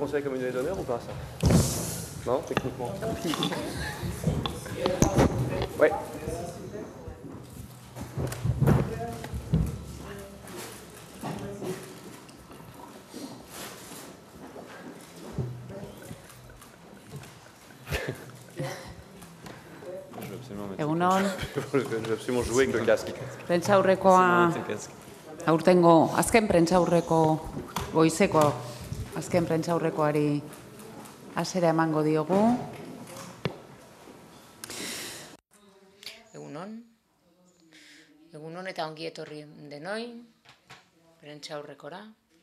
considéré comme une médaille d'honneur ou pas, ça? Non, techniquement. Ouais. Egunon. Je vais absolument jouer avec le casque. Prentsaurrekoa aurtengo azken prentsaurreko goizeko azken prentsaurrekoari hasiera emango diogu. Egunon eta ongi etorri denoi prentsaurrekora.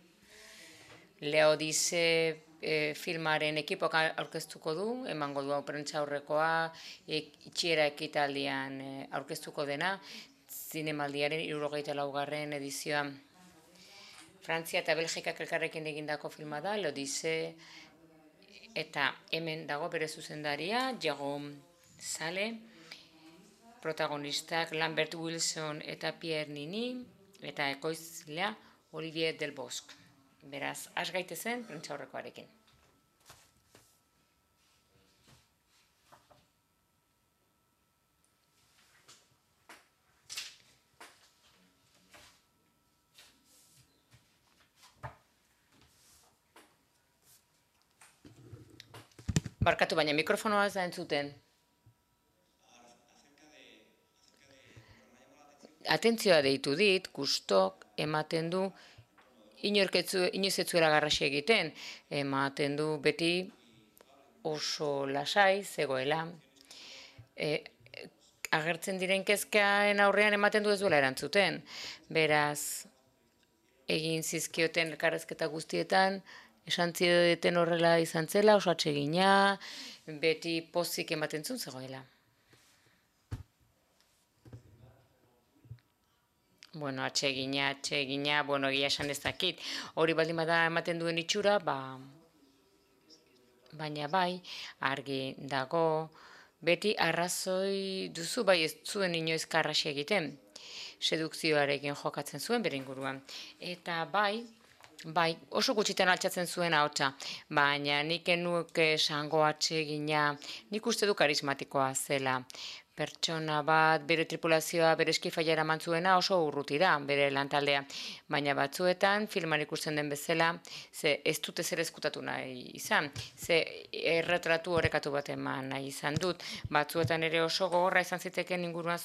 Leodize filmaren ekipoak aurkeztuko du, emango du prentsaurrekoa, itxiera ekitaldian aurkeztuko dena, zinemaldiaren 74. edizioa. Frantzia eta Belgikak elkarrekin egindako filma da, Leodize, eta hemen dago bere zuzendaria, Jérôme Sale, protagonistak Lambert Wilson eta Pierre Nini, eta ekoizlea Olivier Delbosque. Beraz, has gaitezen prentsaurrekoarekin. Barkatu, baina mikrofonoa ez da entzuten. Atentzioa deitu dit, gustok ematen du, inoiz ez zuela garrasi egiten, ematen du beti oso lasai zegoela. Agertzen diren kezkaen aurrean ematen du ez duela erantzuten. Beraz, egin zizkioten elkarrezketa guztietan, esan zideten horrela izan zela, oso atsegina, beti pozik ematen zuen zegoela. Bueno, atsegina, egia esan ez dakit. Hori baldin bada ematen duen itxura, baina bai, argi dago, beti arrazoi duzu, bai ez zuen inoiz karrasi egiten, sedukzioarekin jokatzen zuen bere inguruan. Eta bai, oso gutxitan altxatzen zuen ahotsa, baina nik enuke esango atsegina, nik uste du karismatikoa zela. Pertsona bat, bere tripulazioa, bere eskifaia eraman zuena oso urrutira, bere lantaldea. Baina batzuetan, filman ikusten den bezala, ze ez dute zer ezkutatu nahi izan, ze erretratu horrekatu bat eman nahi izan dut. Batzuetan ere oso gogorra izan ziteken inguruan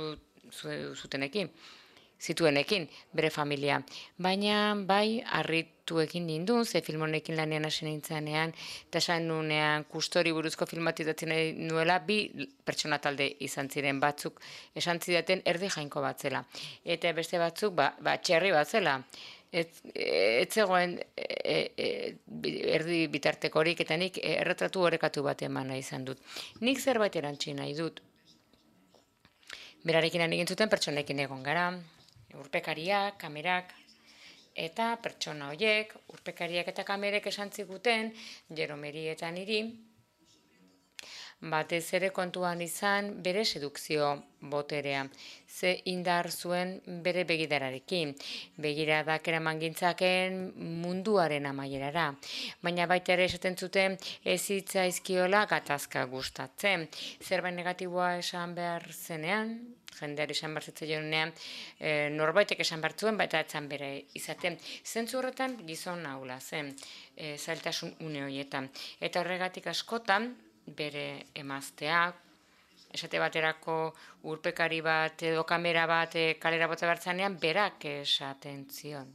zituenekin, bere familia. Baina bai, harritu egin nindun, ze film honekin lanean hasi nintzanean, eta esan nunean kustori buruzko filmatizatzen nuela, bi pertsona talde izan ziren batzuk, esan zidaten erdi jainko bat zela. Eta beste batzuk, txerri bat zela. Ez zegoen erdi bitartekorik, eta nik erretratu horrekatu bat eman nahi izan dut. Nik zerbait erantzi nahi dut. Berarekin egin zuten pertsonekin egon gara, urpekariak, kamerak, eta pertsona horiek, urpekariak eta kamerek esan ziguten, Jeromeri eta niri, batez ere kontuan izan bere sedukzio boterea, ze indar zuen bere begidararekin, begiradak eraman gintzaken munduaren amaierara, baina baita ere esaten zuten ez hitzaizkiola gatazka gustatzen, zerbait negatiboa esan behar zenean, jendeari esan behar zitzaionean, norbaitek esan behar zuen, baita etzan bere izaten. Zentzu horretan gizon ahula zen, zailtasun une horietan. Eta horregatik askotan, bere emazteak, esate baterako urpekari bat edo kamera bat kalera bota bertzanean, berak esaten zion.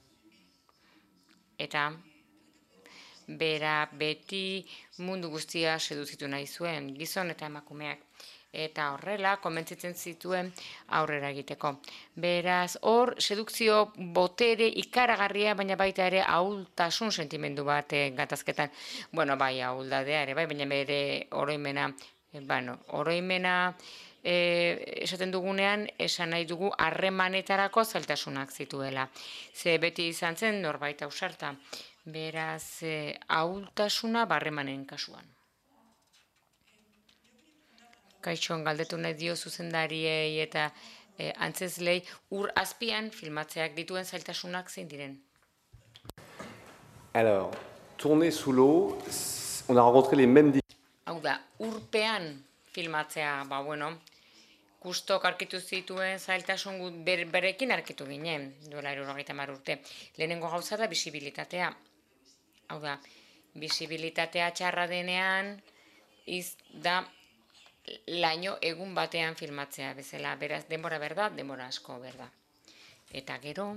Eta bera beti mundu guztia seduzitu nahi zuen, gizon eta emakumeak. Eta horrela, komentzitzen zituen aurrera egiteko. Beraz, hor, sedukzio botere ikaragarria, baina baita ere ahultasun sentimendu bat gatazketan. Bueno, bai, ahuldadea ere, bai, baina bere oroimena, esaten dugunean, esan nahi dugu harremanetarako zailtasunak zituela. Ze beti izan zen norbait ausarta. Beraz, ahultasuna harremanen kasuan. Kaixon galdetu nahi dio zuzendariei eta antzezlei ur azpian filmatzeak dituen zailtasunak zein diren? Alors, tourner sous l'eau, on a rencontré les mêmes difficultés. Hau da, urpean filmatzea, bueno, kustok arkitu zituen zailtasun berekin arkitu ginen, duela 70 urte. Lehenengo gauza da bisibilitatea. Hau da, bisibilitatea txarra denean, da laino egun batean filmatzea bezala, beraz, denbora berda, denbora asko berda. Eta gero,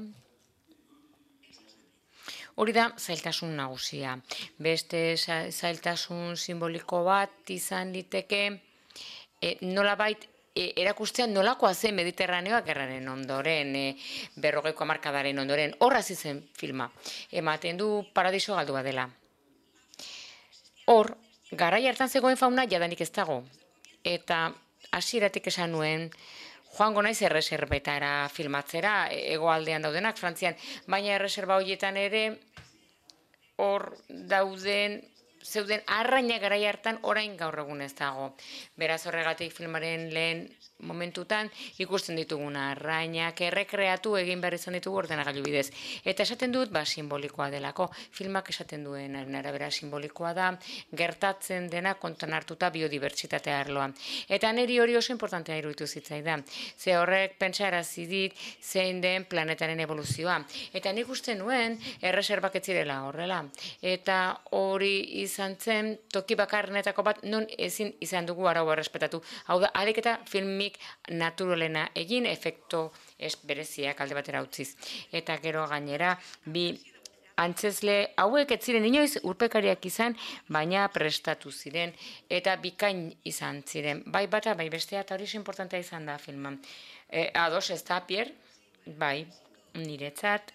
hori da zailtasun nagusia. Beste zailtasun simboliko bat izan liteke, nolabait erakustea nolakoa zen Mediterraneoa gerraren ondoren, 40ko hamarkadaren ondoren, horra zen filma. Ematen du paradiso galdua dela. Hor, garai hartan zegoen fauna jadanik ez dago. Eta hasieratik esan nuen, joango naiz erreserbetara filmatzera, hegoaldean daudenak, Frantzian, baina erreserba horietan ere, hor zeuden arraina garai hartan orain gaur egun ez dago. Beraz horregatik filmaren lehen momentutan ikusten ditugun arrainak errekreatu egin behar izan ditugu ordenagailu bidez. Eta esaten dut, simbolikoa delako. Filmak esaten duenaren arabera simbolikoa da, gertatzen dena kontan hartuta biodibertsitatea arloan. Eta niri hori oso importantea iruditu zitzaidan. Ze horrek pentsarazi dit zein den planetaren evoluzioa. Eta nik uste nuen erreserbak ez zirela horrela. Eta hori izan zen toki bakarrenetako bat non ezin izan dugu araua errespetatu. Hau da, ahalik eta filmik naturalena egin, efekto bereziak alde batera utziz. Eta gero gainera, bi antzezle hauek ez ziren inoiz urpekariak izan, baina prestatu ziren, eta bikain izan ziren. Bai bata, bai bestea, eta hori oso importantea izan da filman. Ados ez da, Pierre? Bai, niretzat.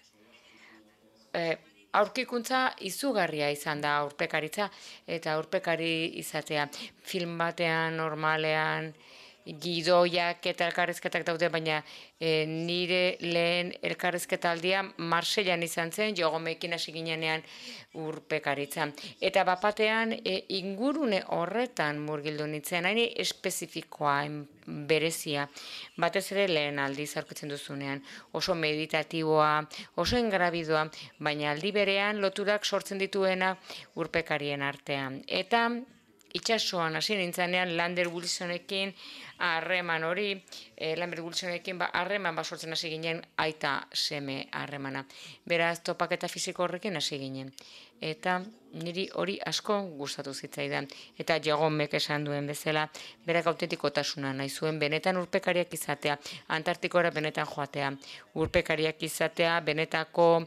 Aurkikuntza izugarria izan da urpekaritza, eta urpekari izatea. Film batean, normalean, gidoiak eta elkarrizketak daude, baina nire lehen elkarrizketa aldia Marsellan izan zen, Jogomekin hasi ginenean urpekaritza. Eta bapatean ingurune horretan murgildu nintzen, hain espezifikoa, berezia, batez ere lehen aldiz aurkitzen duzunean, oso meditatiboa, oso engrabidoa, baina aldi berean loturak sortzen dituena urpekarien artean. Eta itxasoan hasi nintzanean Lander Wilsonekin harreman hori, Lander Wilsonekin harreman sortzen hasi ginen aita seme harremana. Beraz, topaketa fisiko horrekin hasi ginen. Eta niri hori asko gustatu zitzaidan. Eta Jagomek esan duen bezala, berak autentikotasuna nahi zuen benetan urpekariak izatea, Antartikora benetan joatea, urpekariak izatea benetako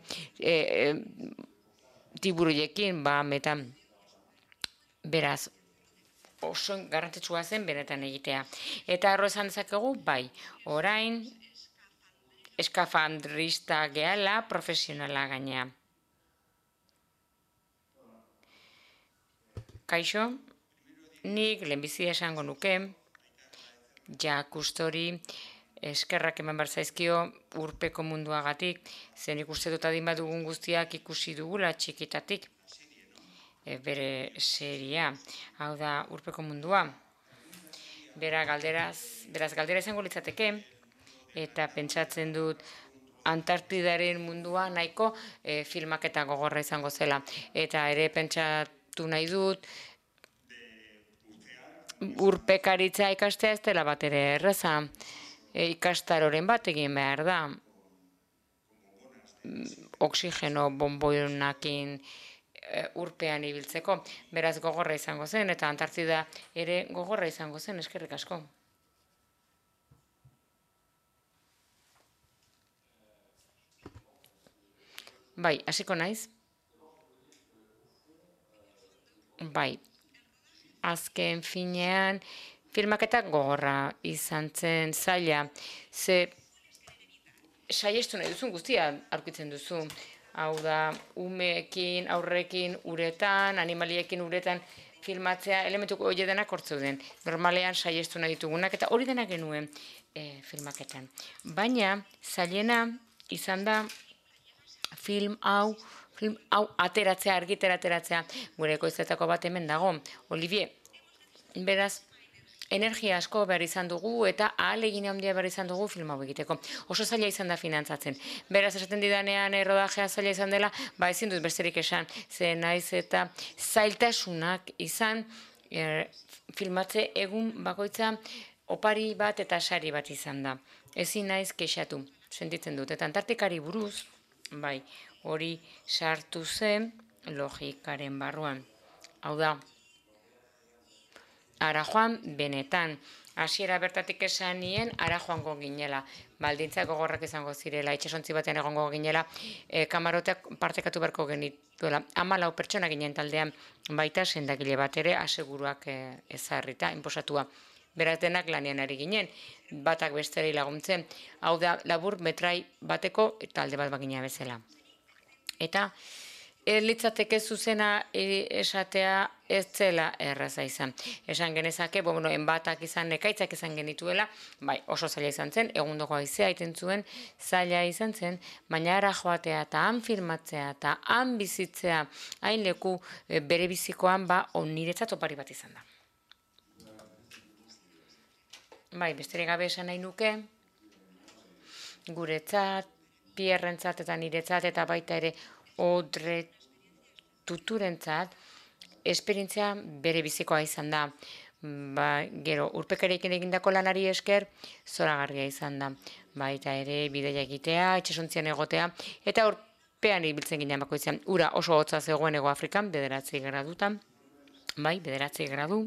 tiburoiekin, metan. Beraz, oso garrantzitsua zen benetan egitea. Eta arro esan dezakegu, bai, orain eskafandrista gehala profesionala gainea. Kaixo, nik lehenbizi esango nuke, kustori eskerrak eman behar zaizkio urpeko munduagatik, zen ikuste dut adin badugun guztiak ikusi dugula txikitatik. Bere seria, hau da urpeko mundua. Beraz galdera izango litzateke, eta pentsatzen dut Antartidaren mundua nahiko filmaketa gogorra izango zela. Eta ere pentsatu nahi dut, urpekaritza ikastea ez dela bat ere erraza. Ikastaroren bat egin behar da. Oxigeno bonboionakin urpean ibiltzeko, beraz gogorra izango zen, eta Antartida ere gogorra izango zen, eskerrik asko. Bai, hasiko naiz? Bai, azken finean, filmaketak gogorra izan zen zaila, ze saiestu nahi duzun guztia aurkitzen duzu. Hau da, umeekin, aurrekin, uretan, animaliekin uretan filmatzea elementuko hori denak hortzeuden. Normalean saiestu nahi ditugunak, eta hori denak genuen filmaketan. Baina, zailena izan da film hau ateratzea, argitera ateratzea, gure ekoiztetako bat hemen dago, Olivier. Beraz, energia asko behar izan dugu eta ahalegin handia behar izan dugu film hau egiteko. Oso zaila izan da finantzatzen. Beraz, esaten didanean rodajea zaila izan dela, ezin dut besterik esan, ze naiz eta zailtasunak izan filmatze egun bakoitza opari bat eta sari bat izan da. Ezin naiz kexatu, sentitzen dut. Eta Antartikari buruz, hori sartu zen logikaren barruan. Hau da, ara joan benetan, hasiera bertatik esan nien, ara joango ginela. Baldintzak gogorrak izango zirela, itxasontzi batean egongo ginela, kamaroteak partekatu beharko genituela. 14 pertsona ginen taldean, baita sendagile bat ere, aseguruak ezarrita, inposatua. Beraz denak lanean ari ginen, batak besteri laguntzen. Hau da, labur metrai bateko talde bat bagina bezala. Eta, litzateke zuzena esatea ez zela erraza izan. Esan genezake, enbatak izan, nekaitzak izan genituela, oso zaila izan zen, egundoko haizea iten zuen, zaila izan zen, baina ara joatea eta han filmatzea eta han bizitzea, hain leku bere bizikoan, niretzat opari bat izan da. Besterik gabe esan nahi nuke, guretzat, Pierrentzat eta niretzat eta baita ere Odre Tuturentzat, esperientzia bere bizikoa izan da. Gero, urpekarekin egindako lanari esker, zoragarria izan da. Baita ere, bideia egitea, itxasontzian egotea, eta urpean ibiltzen ginen bakoitzean. Ura oso hotza zegoen Hego Afrikan, 9 gradutan. 9 gradu.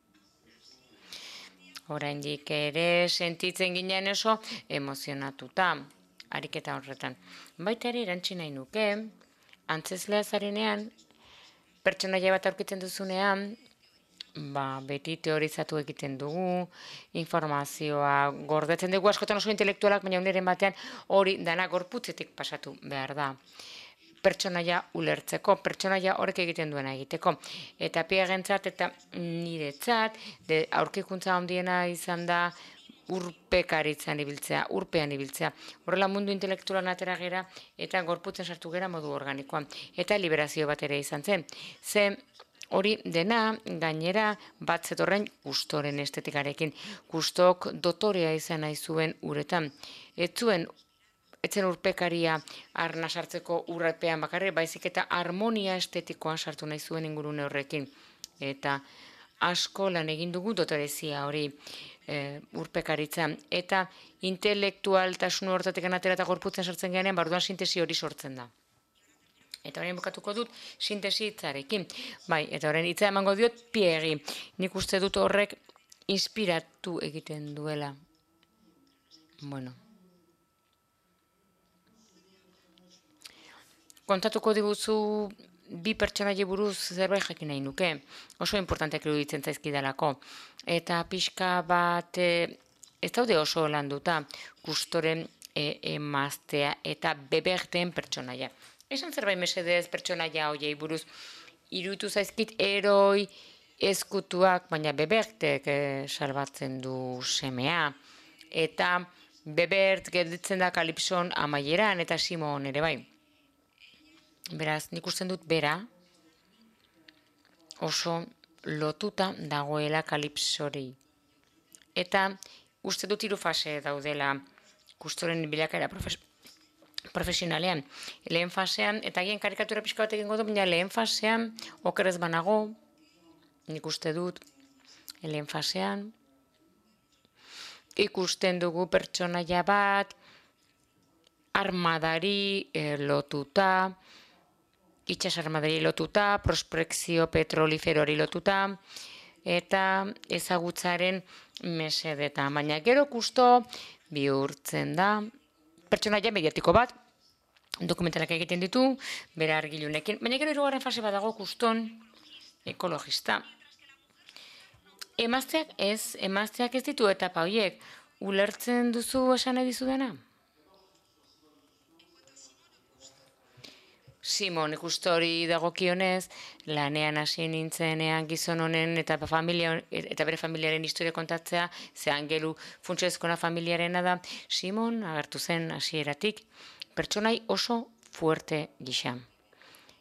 Oraindik ere sentitzen ginen oso emozionatuta, ariketa horretan. Baita ere erantzi nahi nuke, antzeslea zarenean, pertsonaia bat aurkitzen duzunean, beti teorizatu egiten dugu, informazioa gordetzen dugu, askotan oso intelektualak, baina uneren batean hori dana gorputzetik pasatu behar da. Pertsonaia ulertzeko, pertsonaia horrek egiten duena egiteko. Eta Pierrentzat eta niretzat, aurkikuntza handiena izan da urpekaritzan ibiltzea, urpean ibiltzea. Horrela mundu intelektualan atera gera eta gorputzen sartu gera modu organikoan. Eta liberazio bat ere izan zen. Ze hori dena gainera bat zetorren Gustoren estetikarekin. Gustok dotorea izan nahi zuen uretan. Etzen urpekaria arna sartzeko urrepean bakarrik, baizik eta harmonia estetikoan sartu nahi zuen ingurune horrekin. Eta asko lan egin dugu dotorezia hori urpekaritzan. Eta intelektualtasun hortatik atera eta gorputzen sartzen genean, barduan sintesi hori sortzen da. Eta horrein bukatuko dut sintesi hitzarekin. Eta horrein hitza emango diot Pierri. Nik uste dut horrek inspiratu egiten duela. Kontatuko diguzu bi pertsonaia buruz zerbait jakin nahi nuke. Oso importanteak iruditzen zaizkidalako. Eta pixka bat ez daude oso landuta Gustoren emaztea eta Beberten pertsonaia. Esan zerbait mesedez pertsonaia hoiei buruz iruditu zaizkit heroi ezkutuak, baina Bebertek salbatzen du semea. Eta Bebert gelditzen da Kalipson amaieran eta Simon ere bai. Beraz, nik usten dut bera oso lotuta dagoela Kalipsori. Eta uste dut 3 fase daudela Gustoren bilakaera profesionalean. Lehen fasean, eta gien karikatura pixka bat egingo du, baina lehen fasean okerrez banago, nik uste dut lehen fasean ikusten dugu pertsonaia bat armadari lotuta, itxas armadari lotuta, prospekzio petroliferori lotuta, eta ezagutzaren mesedetan. Baina gero Gusto bihurtzen da pertsonaia mediatiko bat, dokumentalak egiten ditu, bera argilunekin. Baina gero 2. fase bat dago Guston ekologista. Emazteak ez ditu etapa horiek. Ulertzen duzu esan nahi dizudana? Simon Gustori dagokionez, lanean hasi nintzenean gizon honen eta bere familiaren historia kontatzea, ze angelu funtsezkoena familiarena da, Simon agertu zen hasieratik pertsonai oso fuerte gisa.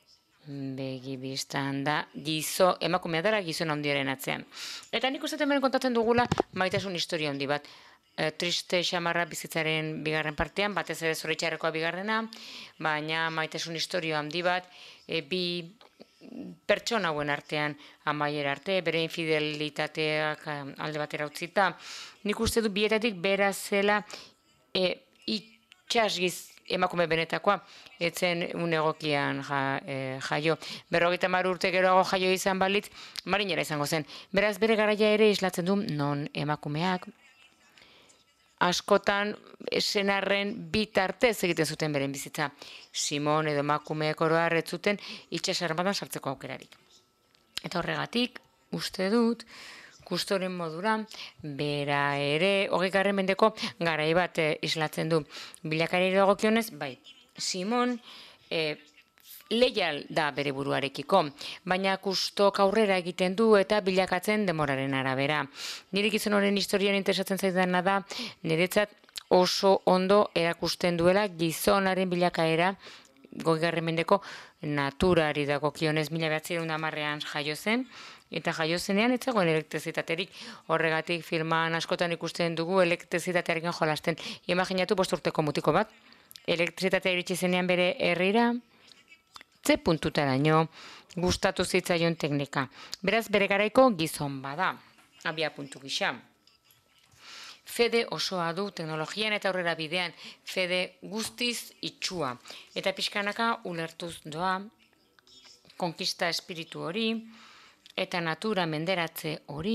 Begi bistan da, emakumea dela gizon handiaren atzean. Eta nik uste hemen kontatzen dugula maitasun historia handi bat. Triste xamarra bizitzaren bigarren partean, batez ere zoritxarrekoa bigarrena, baina maitasun historia handi bat, bi pertsona hauen artean amaiera arte, bere infidelitateak alde batera utzita. Nik uste du bietatik bera zela itxasgiz emakume benetakoa, etzen egokian jaio. 50 urte geroago jaio izan balitz, marinera izango zen. Beraz, bere garaia ere islatzen du non emakumeak askotan senarren bitartez egiten zuten beren bizitza. Simon edo emakumeek oro har ez zuten itsas armadan sartzeko aukerarik. Eta horregatik, uste dut, kustoren modura, bera ere, 20. mendeko garai bat islatzen du. Bilakari dagokionez, bai, Simon leial da bere buruarekiko, baina kustok aurrera egiten du eta bilakatzen denboraren arabera. Nire gizon horren historian interesatzen zaidana da, niretzat oso ondo erakusten duela gizonaren bilakaera 20. mendeko naturari dagokionez 1910ean jaio zen, eta jaio zenean ez zegoen elektrizitaterik. Horregatik filman askotan ikusten dugu elektrizitatearekin jolasten. Imaginatu 5 urteko mutiko bat, elektrizitatea iritsi zenean bere herrira, ze puntutaraino gustatu zitzaion teknika. Beraz, bere garaiko gizon bada, abia puntu gisa. Fede osoa du teknologian eta aurrera bidean, fede guztiz itxua. Eta pixkanaka ulertuz doa, konkista espiritu hori, eta natura menderatze hori,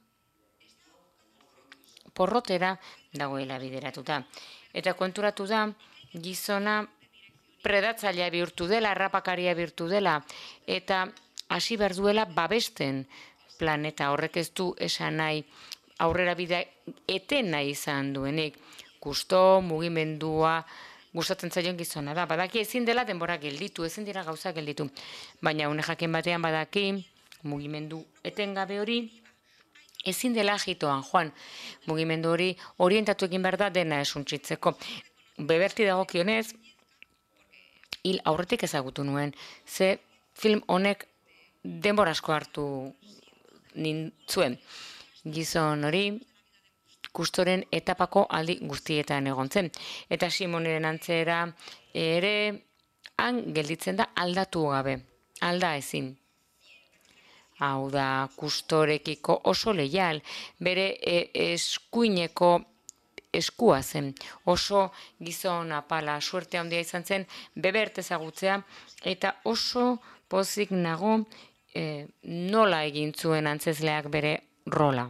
porrotera dagoela bideratuta. Eta konturatu da, gizona predatzailea bihurtu dela, harrapakaria bihurtu dela, eta hasi behar duela babesten planeta. Horrek ez du esan nahi aurrera bidea eten nahi izan duenik. Gusto, mugimendua, gustatzen zaion gizona da. Badaki ezin dela denbora gelditu, ezin dira gauza gelditu. Baina une jakin batean badaki, mugimendu etengabe hori, ezin dela jitoan joan. Mugimendu hori orientatu egin behar da dena esuntzitzeko. Beberti dagokionez, hil aurretik ezagutu nuen, ze film honek denbora asko hartu nintzuen. Gizon hori kustoren etapako aldi guztietan egon zen. Eta Simoneren antzera ere han gelditzen da aldatu gabe, alda ezin. Hau da, kustorekiko oso leial, bere eskuineko eskua zen. Oso gizon apala, suerte handia izan zen, bebert ezagutzea, eta oso pozik nago nola egin zuen antzezleak bere rola.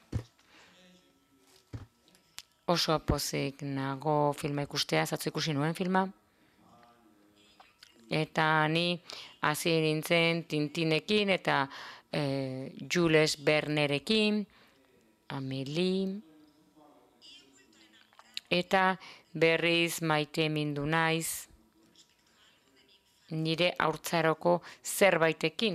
Oso pozik nago filma ikustea, zatzu ikusi nuen filma. Eta ni hasi nintzen Tintinekin eta Jules Vernerekin, Amélie, eta berriz maite mindu naiz nire haurtzaroko zerbaitekin.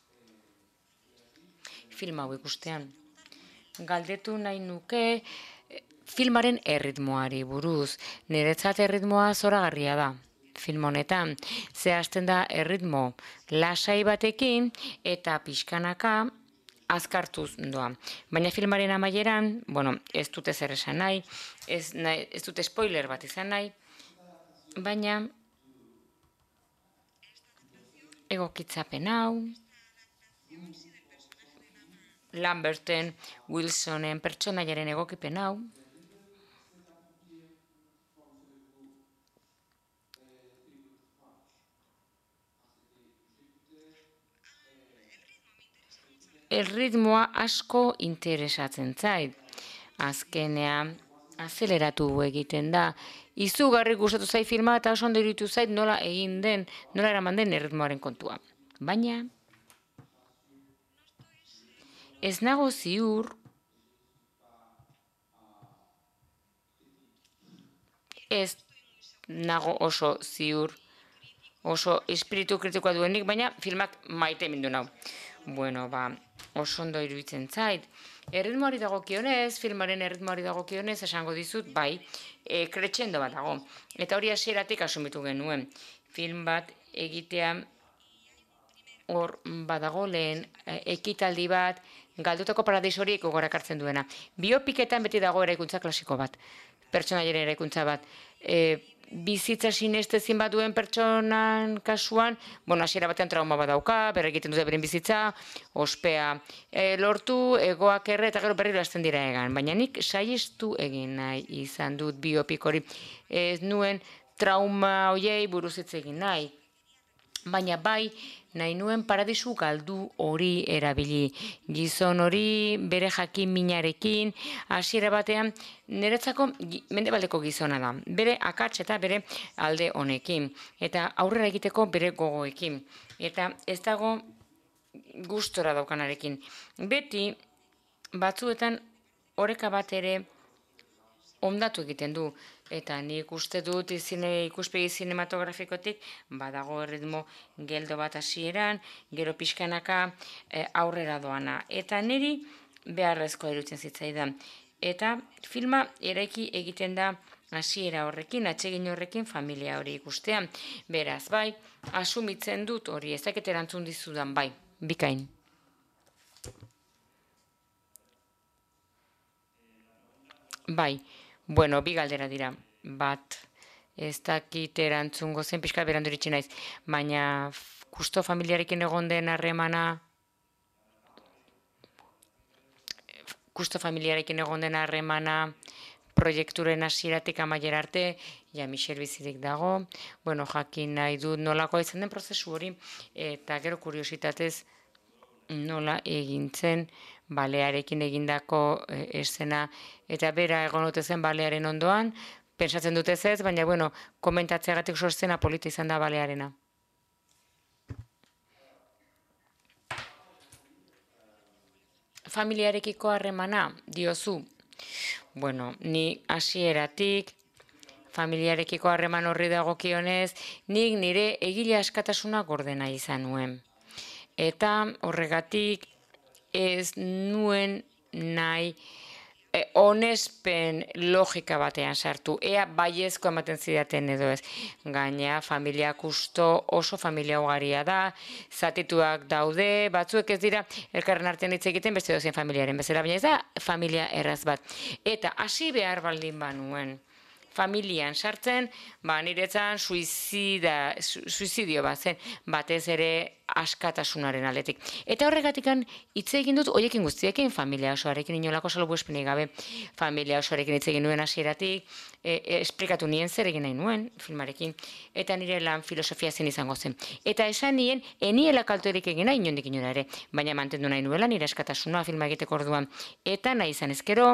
Film hau ikustean. Galdetu nahi nuke filmaren erritmoari buruz. Niretzat erritmoa zoragarria da. Film honetan, zehazten da erritmo lasai batekin eta pixkanaka azkartuz doa. Baina filmaren amaieran, ez dute zer esan nahi, ez dute spoiler bat izan nahi, baina egokitzapen hau, Lamberten, Wilsonen pertsonaiaren egokipen hau, erritmoa asko interesatzen zait. Azkenean, azeleratu egiten da. Izugarri gustatu zait filma eta oso ondo iruditu zait nola egin den, nola eraman den erritmoaren kontua. Baina, ez nago ziur, ez nago oso ziur, oso espiritu kritikoa duenik, baina filmak maite mindu nau. Oso ondo iruditzen zait. Erritmoari dagokionez, filmaren erritmoari dagokionez, esango dizut, bai, kretxendo bat dago. Eta hori hasieratik asumitu genuen. Film bat egitea hor badago lehen ekitaldi bat, galdutako paradiso horiek gogorak hartzen duena. Biopiketan beti dago eraikuntza klasiko bat, pertsonaiaren eraikuntza bat. Bizitza sinestezin bat duen pertsonan kasuan, hasiera batean trauma bat dauka, berre egiten dute beren bizitza, ospea lortu, egoak erre, eta gero berriro hasten dira egan. Baina nik saiestu egin nahi izan dut biopik hori. Ez nuen trauma horiei buruz hitz egin nahi. Baina bai, nahi nuen paradisu galdu hori erabili. Gizon hori bere jakin minarekin, hasiera batean, niretzako mendebaldeko gizona da. Bere akats eta bere alde honekin. Eta aurrera egiteko bere gogoekin. Eta ez dago gustora daukanarekin. Beti, batzuetan, oreka bat ere ondatu egiten du. Eta nik uste dut ikuspegi zinematografikotik badago erritmo geldo bat hasieran, gero pixkanaka aurrera doana. Eta niri beharrezkoa iruditzen zitzaidan. Eta filma eraiki egiten da hasiera horrekin, atsegin horrekin familia hori ikustean. Beraz, bai, asumitzen dut hori, ez dakit erantzun dizudan, bai, bikain. Bai. Bueno, bi galdera dira. Bat, ez dakit erantzungo zen, pixka berandu iritsi naiz, baina kusto familiarekin egon den harremana, proiekturen hasieratik amaiera arte, ja Michel bizirik dago, jakin nahi dut nolakoa izan den prozesu hori, eta gero kuriositatez nola egintzen balearekin egindako esena, eta bera egon ote zen balearen ondoan, pentsatzen dut ez, baina, komentatzeagatik oso eszena polita izan da balearena. Familiarekiko harremana, diozu? Ni hasieratik, familiarekiko harreman horri dagokionez, nik nire egile askatasuna gordena izan nuen. Eta horregatik ez nuen nahi onespen logika batean sartu. Ea baiezko ematen zidaten edo ez. Gaina familia kusto oso familia ugaria da, zatituak daude, batzuek ez dira elkarren artean hitz egiten beste dozien familiaren bezala, baina ez da familia erraz bat. Eta hasi behar baldin banuen familian sartzen, niretzan suizidio bat zen, batez ere askatasunaren aldetik. Eta horregatikan hitz egin dut hoiekin guztiekin, familia osoarekin inolako salbuespenik gabe, familia osoarekin hitz egin nuen hasieratik, esplikatu nien zer egin nahi nuen filmarekin, eta nire lan filosofia zen izango zen. Eta esan nien, eniela kalterik egin nahi inondik inora ere, baina mantendu nahi nuela nire askatasuna filma egiteko orduan. Eta nahi izan ezkero,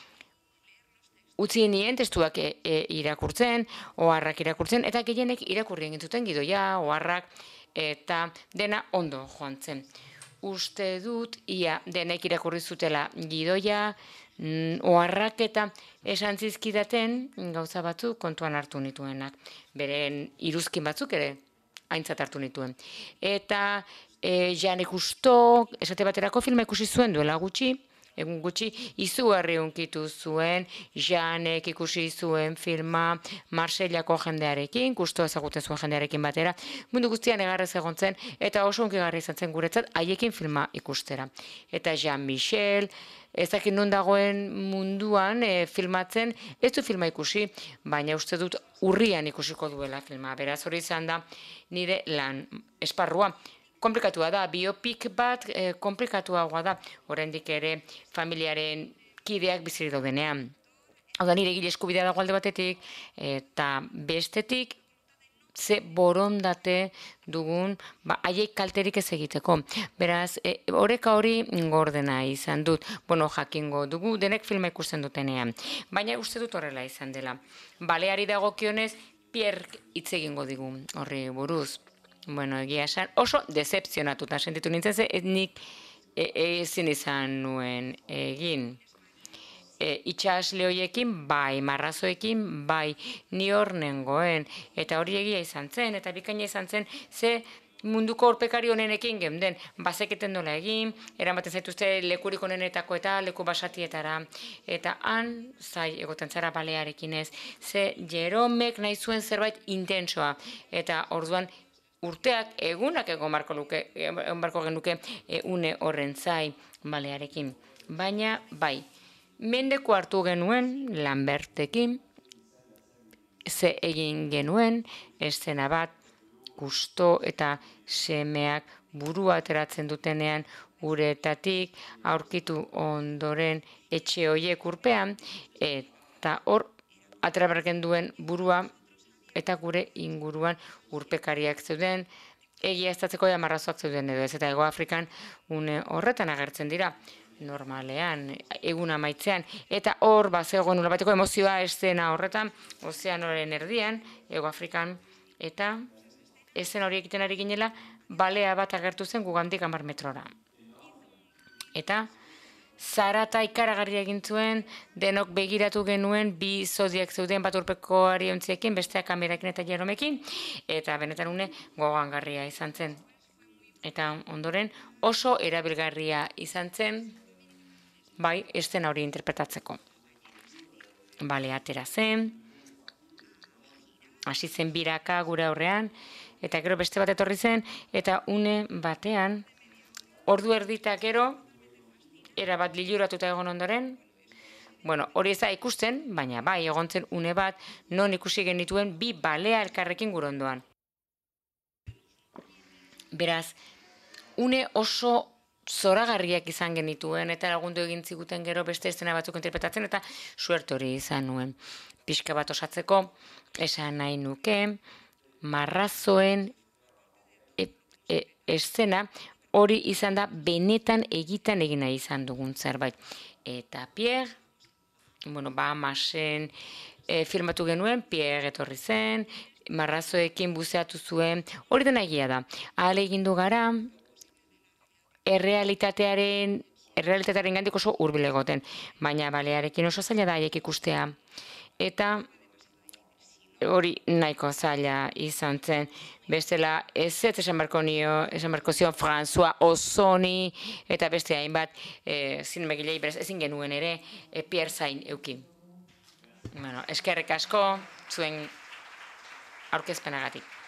utzi nien testuak irakurtzen, oharrak irakurtzen, eta gehienek irakurri egin zuten gidoia, oharrak, eta dena ondo joan zen. Uste dut, ia denek irakurri zutela gidoia, oharrak eta esan zizkidaten gauza batzuk kontuan hartu nituenak. Beren iruzkin batzuk ere aintzat hartu nituen. Eta Janek Cousteau, esate baterako filma ikusi zuen duela gutxi, egun gutxi, izugarri hunkitu zuen, Janek ikusi zuen filma Marseillako jendearekin, Cousteau ezaguten zuen jendearekin batera, mundu guztian egarrez egon zen, eta oso hunkigarri izan zen guretzat, haiekin filma ikustera. Eta Jean-Michel, ez dakit non dagoen munduan filmatzen, ez du filma ikusi, baina uste dut urrian ikusiko duela filma. Beraz hori izan da nire lan esparrua. Komplikatua da, biopik bat komplikatuagoa da, oraindik ere familiaren kideak bizirik daudenean. Hau da, nire egile eskubidea dago alde batetik, eta bestetik, ze borondate dugun, haiek kalterik ez egiteko. Beraz, oreka hori gordena izan dut. Jakingo dugu, denek filma ikusten dutenean. Baina uste dut horrela izan dela. Baleari dagokionez, Pierre hitz egingo digu horri buruz. Egia esan, oso decepzionatuta sentitu nintzen ze, nik ezin izan nuen egin. Itxasle horiekin, bai, marrazoekin, bai, ni hor nengoen. Eta hori egia izan zen, eta bikaina izan zen, ze munduko horpekari honenekin geunden, bazeketen nola egin, eramaten zaituzte lekurik honenetako eta leku basatietara. Eta han, zai, egoten zara balearekin ez, ze Jeromek nahi zuen zerbait intensoa. Eta orduan, urteak, egunak egon barko genuke une horren zai balearekin. Baina, bai, mendeko hartu genuen Lambertekin, ze egin genuen, eszena bat, gusto eta semeak burua ateratzen dutenean uretatik aurkitu ondoren etxe hoiek urpean, eta hor aterabarken duen burua eta gure inguruan urpekariak zeuden, egia estatzeko marrazoak zeuden edo ez, eta Hego Afrikan une horretan agertzen dira, normalean, egun amaitzean, eta hor bazegoen ulabateko emozioa eszena horretan, ozeanoren erdian, Hego Afrikan, eta eszena hori egiten ari ginela, balea bat agertu zen gugandik 10 metrora. Eta zarata ikaragarria egin zuen, denok begiratu genuen, bi zodiak zeuden bat urpekoari ontziekin, besteak kamerakin eta Jeromekin, eta benetan une gogoangarria izan zen. Eta ondoren oso erabilgarria izan zen, bai, eszena hori interpretatzeko. Bale, atera zen, hasi zen biraka gure aurrean, eta gero beste bat etorri zen, eta une batean, ordu erdita gero, erabat liluratuta egon ondoren, bueno, hori ez da ikusten, baina bai, egon zen une bat, non ikusi genituen bi balea elkarrekin gure ondoan. Beraz, une oso zoragarriak izan genituen, eta lagundu egin ziguten gero beste eszena batzuk interpretatzen, eta suerte hori izan nuen. Pixka bat osatzeko, esan nahi nuke, marrazoen eszena hori izan da benetan egiten egina izan dugun zerbait. Eta Pierre, bueno, Bahamasen filmatu genuen, Pierre etorri zen, marrazoekin buzeatu zuen, hori dena egia da. Ahal egindu gara, errealitatearen gandik oso hurbil egoten, baina balearekin oso zaila da haiek ikustea. Eta hori nahiko zaila izan zen, bestela ez esan barko zion François Ozoni, eta beste hainbat zinemagilei berez ezin genuen ere Pierre zain euki. Bueno, eskerrik asko zuen aurkezpenagatik.